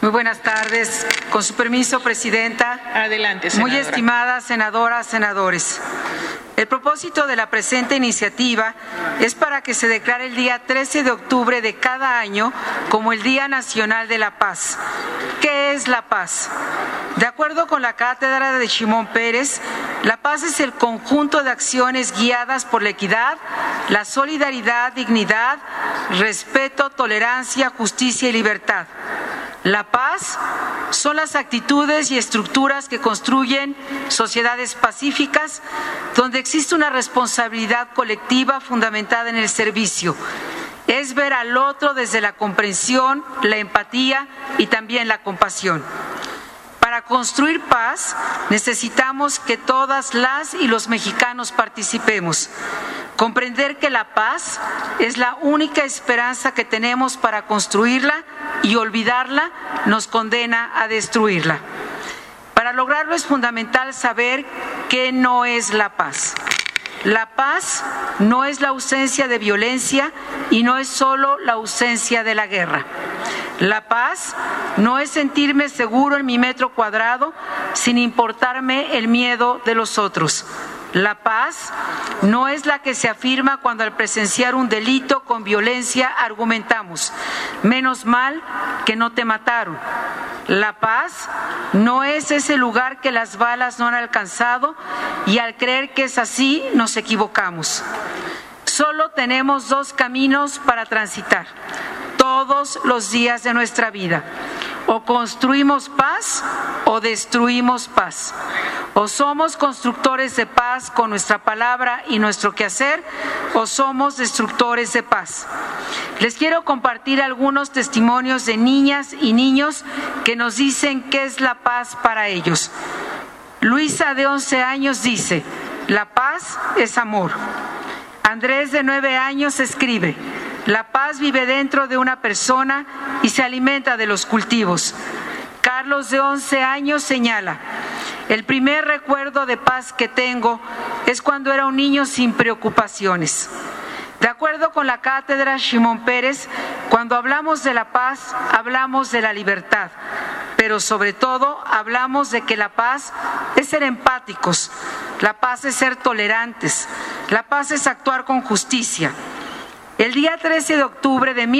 Muy buenas tardes. Con su permiso, Presidenta. Adelante, senadora. Muy estimadas senadoras, senadores. El propósito de la presente iniciativa es para que se declare el día 13 de octubre de cada año como el Día Nacional de la Paz. ¿Qué es la paz? De acuerdo con la cátedra de Shimon Peres, la paz es el conjunto de acciones guiadas por la equidad, la solidaridad, dignidad, respeto, tolerancia, justicia y libertad. La paz son las actitudes y estructuras que construyen sociedades pacíficas donde existe una responsabilidad colectiva fundamentada en el servicio. Es ver al otro desde la comprensión, la empatía y también la compasión. Para construir paz necesitamos que todas las y los mexicanos participemos. Comprender que la paz es la única esperanza que tenemos para construirla y olvidarla nos condena a destruirla. Para lograrlo es fundamental saber qué no es la paz. La paz no es la ausencia de violencia y no es solo la ausencia de la guerra. La paz no es sentirme seguro en mi metro cuadrado sin importarme el miedo de los otros. La paz no es la que se afirma cuando al presenciar un delito con violencia argumentamos, menos mal que no te mataron. La paz no es ese lugar que las balas no han alcanzado y al creer que es así nos equivocamos. Solo tenemos dos caminos para transitar todos los días de nuestra vida. O construimos paz o destruimos paz. O somos constructores de paz con nuestra palabra y nuestro quehacer, o somos destructores de paz. Les quiero compartir algunos testimonios de niñas y niños que nos dicen qué es la paz para ellos. Luisa, de 11 años, dice: la paz es amor. Andrés, de 9 años, escribe: la paz vive dentro de una persona y se alimenta de los cultivos. Carlos, de 11 años, señala: el primer recuerdo de paz que tengo es cuando era un niño sin preocupaciones. De acuerdo con la cátedra Shimon Peres, cuando hablamos de la paz, hablamos de la libertad, pero sobre todo hablamos de que la paz es ser empáticos, la paz es ser tolerantes, la paz es actuar con justicia. El día 13 de octubre de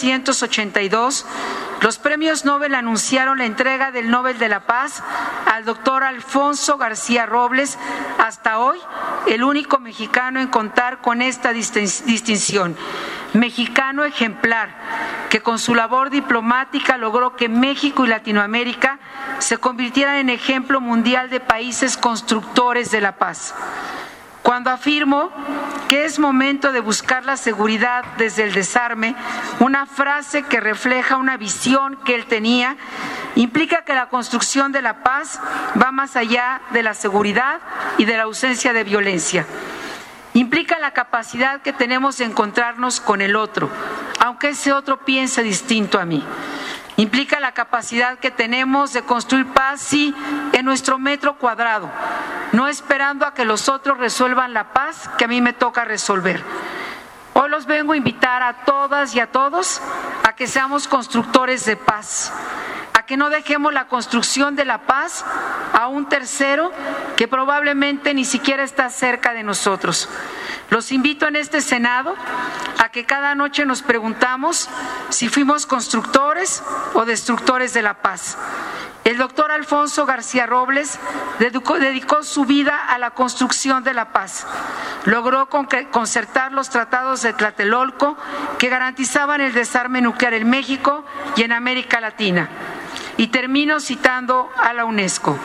1982, los premios Nobel anunciaron la entrega del Nobel de la Paz al doctor Alfonso García Robles, hasta hoy el único mexicano en contar con esta distinción. Mexicano ejemplar, que con su labor diplomática logró que México y Latinoamérica se convirtieran en ejemplo mundial de países constructores de la paz. Cuando afirmo que es momento de buscar la seguridad desde el desarme, una frase que refleja una visión que él tenía, implica que la construcción de la paz va más allá de la seguridad y de la ausencia de violencia. Implica la capacidad que tenemos de encontrarnos con el otro, aunque ese otro piense distinto a mí. Implica la capacidad que tenemos de construir paz, sí, en nuestro metro cuadrado, no esperando a que los otros resuelvan la paz que a mí me toca resolver. Hoy los vengo a invitar a todas y a todos a que seamos constructores de paz, a que no dejemos la construcción de la paz a un tercero que probablemente ni siquiera está cerca de nosotros. Los invito en este Senado a que cada noche nos preguntamos si fuimos constructores o destructores de la paz. El doctor Alfonso García Robles dedicó su vida a la construcción de la paz. Logró concertar los tratados de Tlatelolco que garantizaban el desarme nuclear en México y en América Latina. Y termino citando a la UNESCO.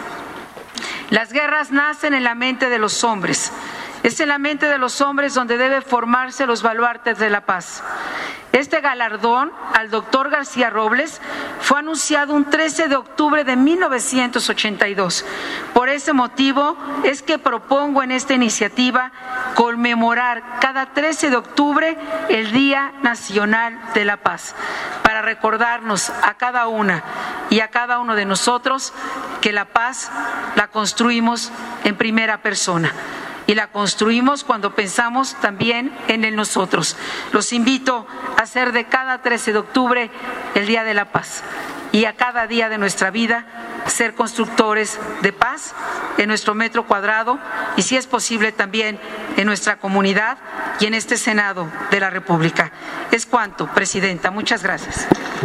Las guerras nacen en la mente de los hombres. Es en la mente de los hombres donde debe formarse los baluartes de la paz. Este galardón al doctor García Robles fue anunciado un 13 de octubre de 1982. Por ese motivo es que propongo en esta iniciativa conmemorar cada 13 de octubre el Día Nacional de la Paz, para recordarnos a cada una y a cada uno de nosotros que la paz la construimos en primera persona. Y la construimos cuando pensamos también en el nosotros. Los invito a hacer de cada 13 de octubre el Día de la Paz. y a cada día de nuestra vida ser constructores de paz en nuestro metro cuadrado y, si es posible, también en nuestra comunidad y en este Senado de la República. Es cuanto, Presidenta. Muchas gracias.